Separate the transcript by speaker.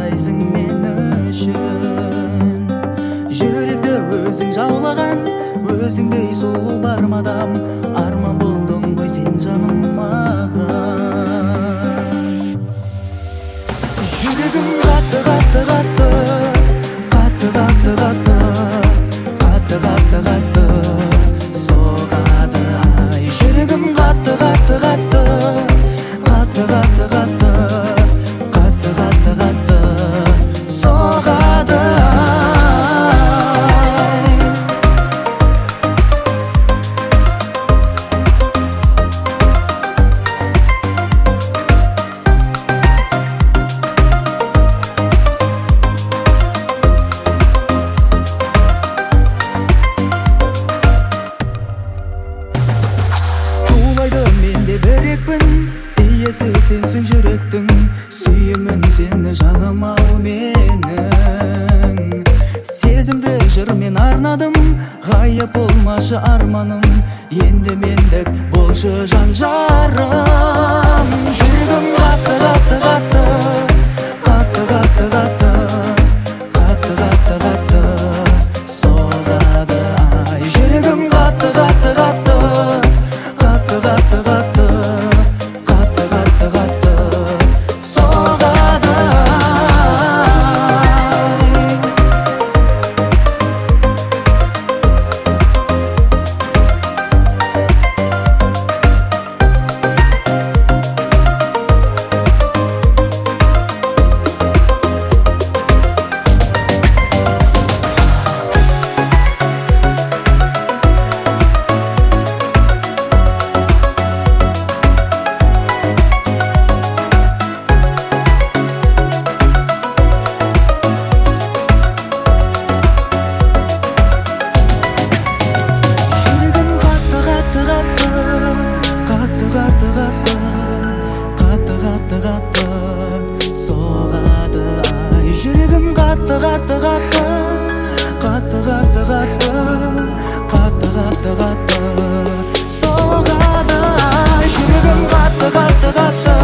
Speaker 1: жасайсың мен үшін. Жүректі өзің жаулаган, өзіңдей сұлу бар мадам, арман болдың ғой сен жаным маған. Жүрегім қатты қатты қатты, қатты қатты қатты, қатты қатты қатты соғады ай. Жүрегім қатты қатты қатты, қатты қатты қатты, қатты қатты қатты соғады ай. Иесі сенсің жүректің, сүйемін сені жаным ал менің. Сезімді жырмен арнадым, ғайып болмашы арманым, енді мендік болшы жан жарым. Жүрегім қатты қатты қатты, қатты қатты қатты, қатты қатты қатты соғады ай. Жүрегім қатты қатты қатты, қатты қатты қатты, соғады ай. Жүрегім қатты қатты қатты, қатты қатты қатты, қатты қатты қатты соғады ай. Жүрегім қатты қатты қатты.